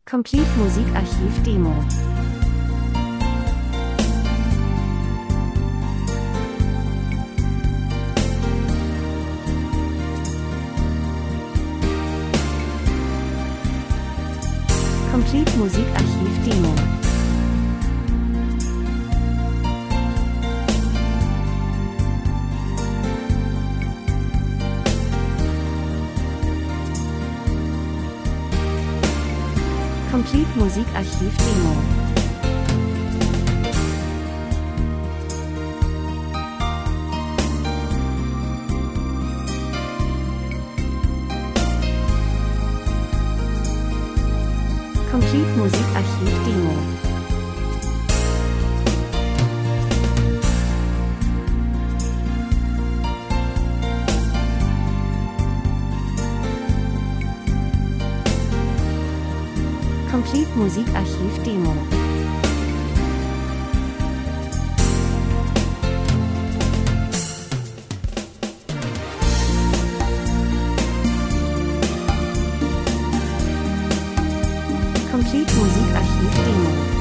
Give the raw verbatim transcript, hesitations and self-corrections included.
Complete Musikarchiv Demo. Complete Musikarchiv Demo. Complete Musikarchiv Demo. Complete Musikarchiv Demo. Complete Musikarchiv Demo. Complete Musikarchiv Demo.